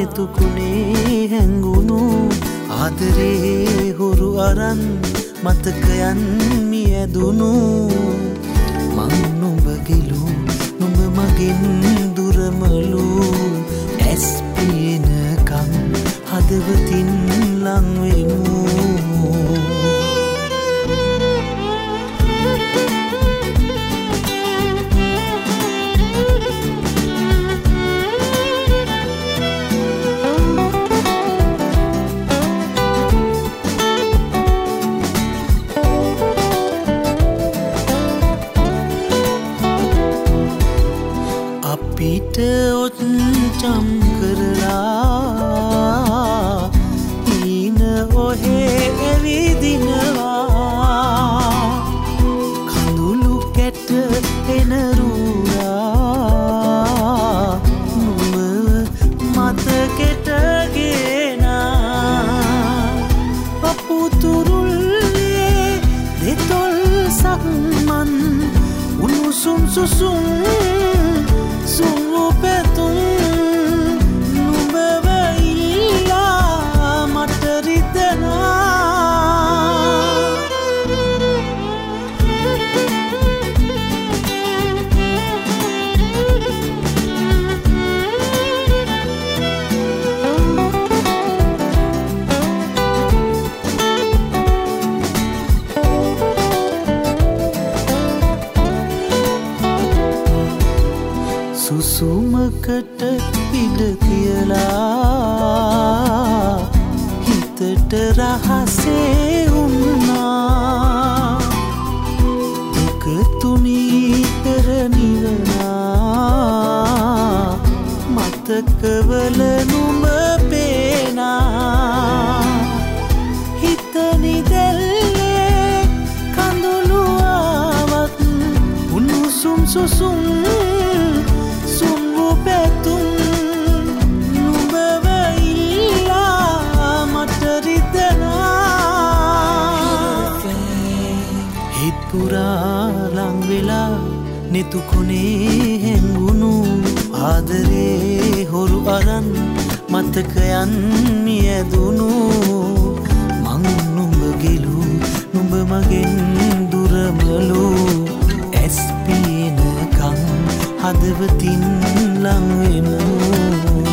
නෙතුකුණේ හැංගුණු ආදරේ හුරු අරන් මතකයන් මියදුණු මං නුඹ ගිලු නුඹ මගෙන් දුරමලු ඇස් පියනකම් හදවතින් ලං වෙමු අපිට ඔච්චම් කරලා ඊන ඔහේ ඇවිදිනවා කඳුළු කැට එනරුවා නුඹ මතකෙට ගෙනා අපුතුරුල්ලේ දෙතොල් සක්මන් උණුසුම් සුසුම් sungguh betul numbava illa materitana සුසුමකට ඉඩ තියලා හිතට රහසේ උන්නා දුක තුනීතර නිවනා මතකවල නුඹ පේනා හිත නිදැල්ලේ කඳුළු ආවත් උණුසුම් සුසුම් betul numbava illa materitana hit pura lang vela netukune hengunu adare horu aran matakayan miyadunu mang numba gelu numba magen duramalu SPN kan හදවතින් ලං වෙමු